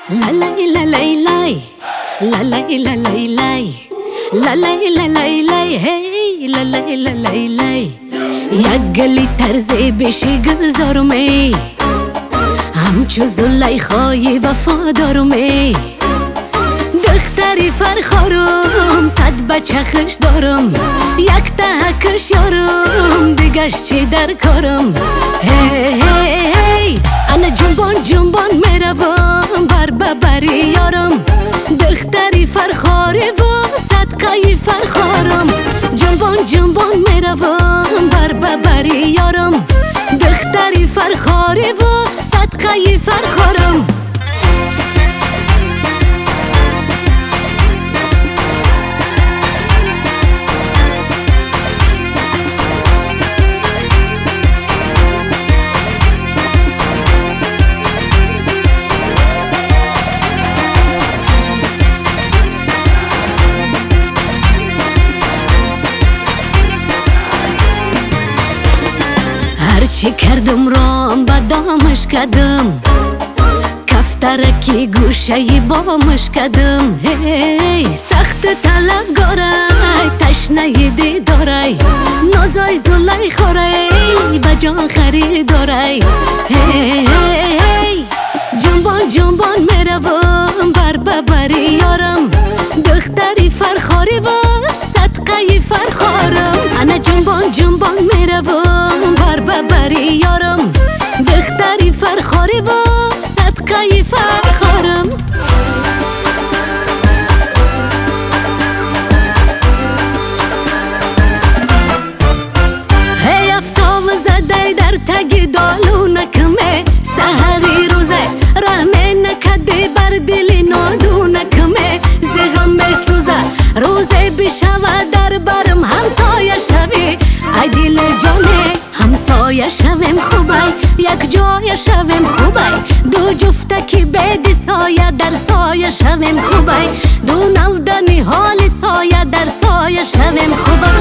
La la la la la la la la la la la la la hey la la la la la یگلی طرز بشی گذارمی همچو زلیخای وفادارمی دختری فرخارم صد بچه خش دارم یک تهکش یارم دیگش چی در کارم هی هی هی انا جنبان جنبان میروم بر ببری یارم دختری فرخاری و صدقه فرخارم جنبان جنبان میروم بر ببری یارم دختری فرخاری و صدقه فرخارم چی کردم رام بدامش کردم کفترکی گوشه بامش کردم هی سخت طلبگارای تشنه دیدارای نازای زلای خورای بجان خریدارای هی هی جنبان جنبان میروم بر ببری یارم دختری فرخاری و صدقه فرخارم انا جنبان جنبان میروم بر ببری یارم دختری فرخاری و صدقه فرخارم هی افتام زده در تگی دالو نکمه سهری روزه رحمه نکده بر دلی نادو نکمه زغم سوزه روزه بشوه در برم همسایه شوی ای دل جانه همسایه شویم خوبه یک جای شویم خوبه دو جفتکی بدی سایه در سایه شویم خوبه دو نودنی حال سایه در سایه شویم خوبه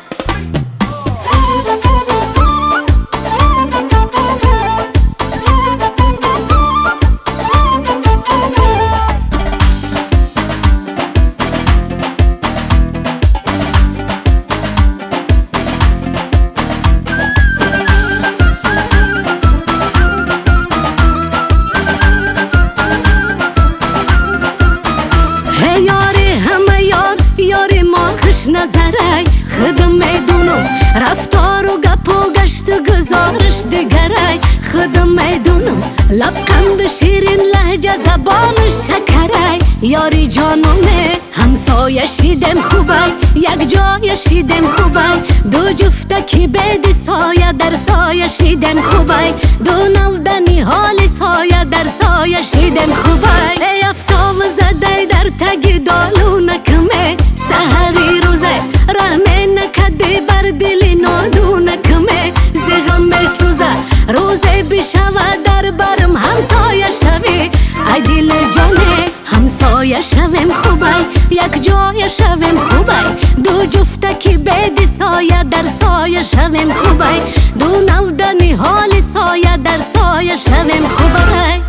نظرای خودم میدونم رفتار و گپ و گشت و گزارش دیگرای خودم میدونم لبخند شیرین لهجه زبان شکرای یاری جانمه همسایه شیدم خوبه یک جای شیدم خوبه دو جفتکی بدی سایه در سایه شیدم خوبه دو نودنی حال سایه در سایه شیدم خوبه ای افتام زده در تگی دالو نکمه سهری روزه رحمه نکده بر دلی نادو نکمه زغم سوزه روزه بشوه در برم همسایه شوی ای دل جانه همسایه شویم خوبه یک جای شویم خوبه دو جفتکی بدی سایه در سایه شویم خوبه دو نودنی حال سایه در سایه شویم خوبه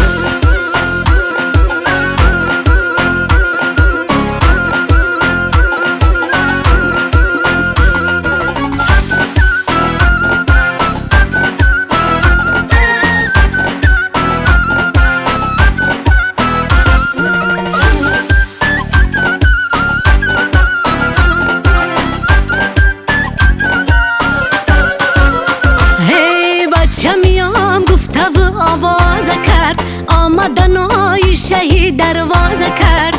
آوازه کرد آمدن آی شهید دروازه کرد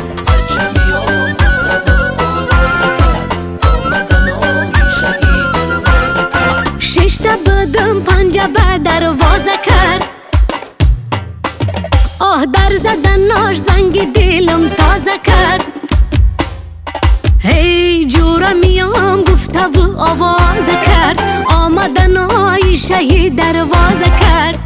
ششته بدم پنجه به دروازه کرد آه در زدن ناش زنگ دلم تازه کرد هی جورا میام گفته و آوازه کرد آمدن آی شهید دروازه کرد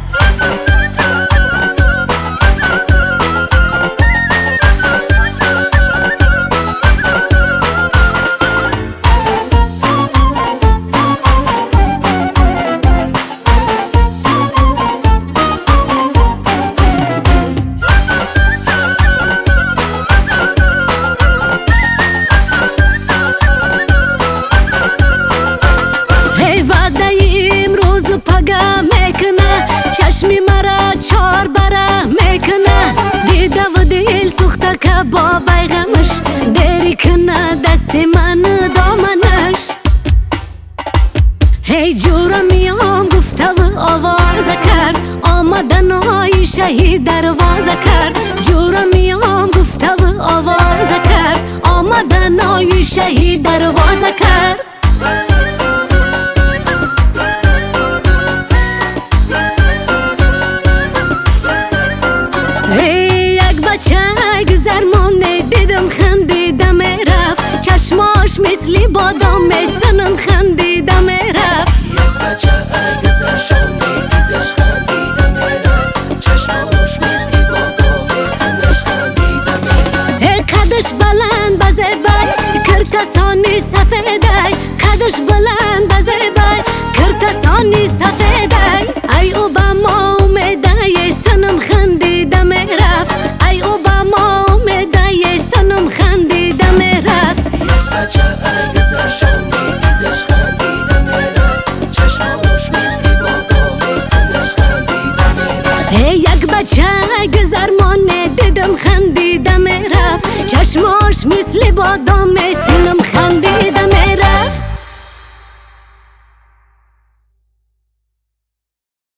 با بیغمش دری کنه دست من دامنش هی جورا میام گفته و آواز کرد آمدن های شهید دروازه کرد جورا میام گفته و آواز کرد آمدن های شهید دروازه کرد یک بچه گذرمانه دیدم خندیدم رفت چشماش مثلی بادام سنم خندیدم رفت یک بچه گذرشانه دیدش خندیدم رفت چشماش مثلی بادام سنش خندیدم رفت قدش بلند بزبای کرتسانی سفیدای قدش بلند بزبای کرتسانی سفیدای ای اوباما اومدای سنم خندیدم رفت ای اوباما اومدای سنم خندیدم رفت یک بچه گذرشانه دیدش خندیدم رفت چشماش مثلی بادام سنش خندیدم رفت یک بچه گذرمانه دیدم خندیدم رفت چشماش مثل بادام سنم خندیدم